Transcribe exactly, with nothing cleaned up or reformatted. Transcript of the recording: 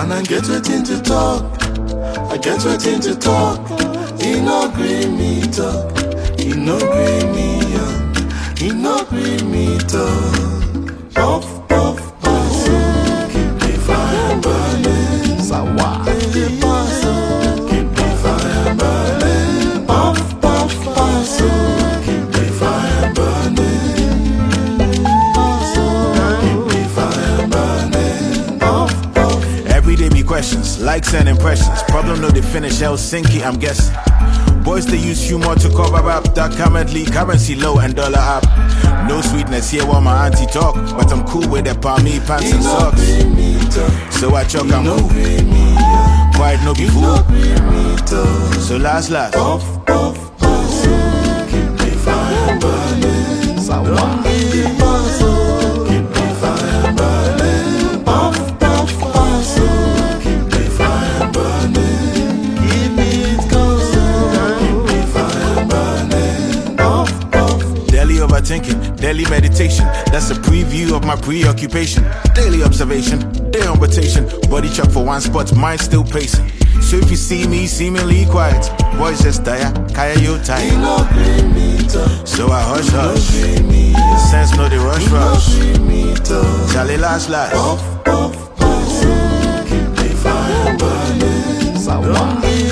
And I get waiting to talk, I get waiting to talk. He no gree me talk, he no gree me young, he no gree me talk. Puff, puff, puff, keep the fire burning. Sawa, keep the fire burning. Puff, puff, puff, keep the fire burning. Keep the fire burning. Puff, puff. Every day be questions, likes and impressions. Problem no they finish Helsinki, I'm guessing. Boys they use humor to cover up that currently currency low and dollar up. No sweetness here while my auntie talk, but I'm cool with the palmy pants and socks. So I chuck I'm cool. Quiet no be fool. So last last. Puff, puff, puff, keep the fire burning. Sawa, keep the fire burning. Puff, puff, puff, keep the fire burning. Keep it going. Keep the fire burning. Puff, puff. Daily overthinking, daily meditation. That's a preview of my preoccupation. Daily observation, day on rotation. Body chuck for one spot, mind still pacing. So if you see me seemingly quiet, boys just tire, kaya you tired. So I hush hush, sense no the rush rush. Charlie last last. Puff, puff, puff, keep the fire burning.